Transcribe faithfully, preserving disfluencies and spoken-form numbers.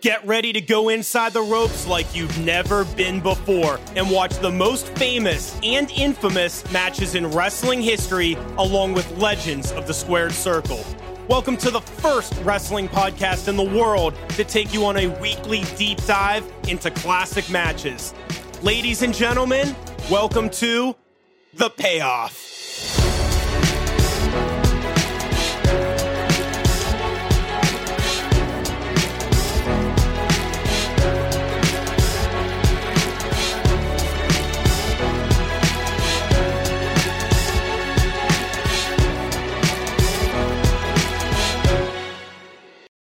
Get ready to go inside the ropes like you've never been before and watch the most famous and infamous matches in wrestling history along with legends of the squared circle. Welcome to the first wrestling podcast in the world to take you on a weekly deep dive into classic matches. Ladies and gentlemen, welcome to The Payoff.